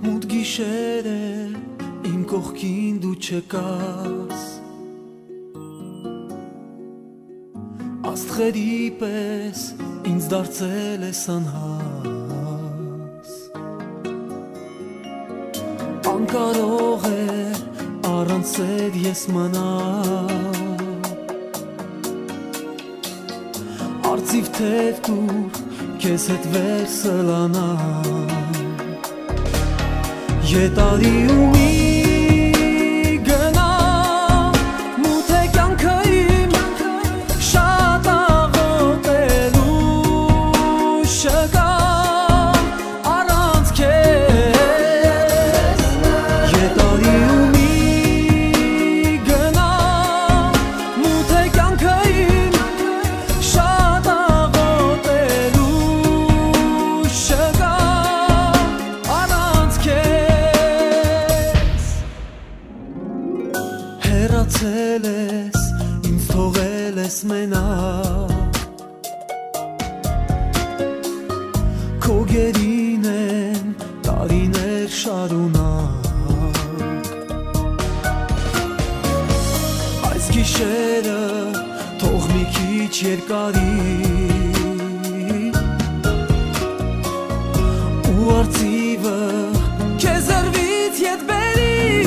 Մութ գիշեր է, իմ կողքին դու չկաս, Աստղերի պես ինձ դարձել ես անհաս, Անկարող է առանց սեր ես մնալ, Արծիվ թև տուր քեզ հետ վերսլանալ, Ետարի ու մի Հեռացել ես, ինձ թողել ես մենակ, Քո գերին են տարիներ շարունակ, Այս գիշերը թող մի քիչ երկարի, Ու արծիվը քեզ զրվից ետ բերի,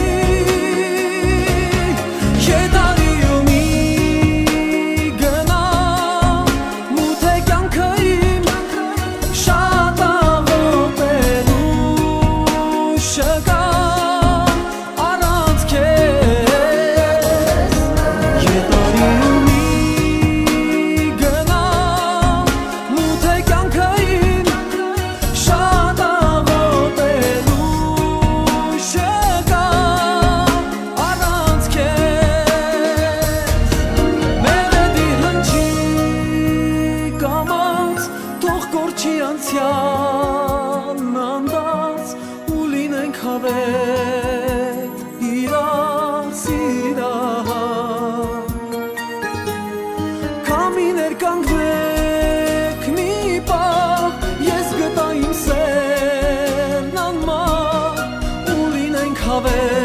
Անցյալն անդած ու լինենք հավետ իրար սիրահար, Քամիներ կանգնեք մի պահ, ես գտա իմ սերն անմար ու լինենք հավետ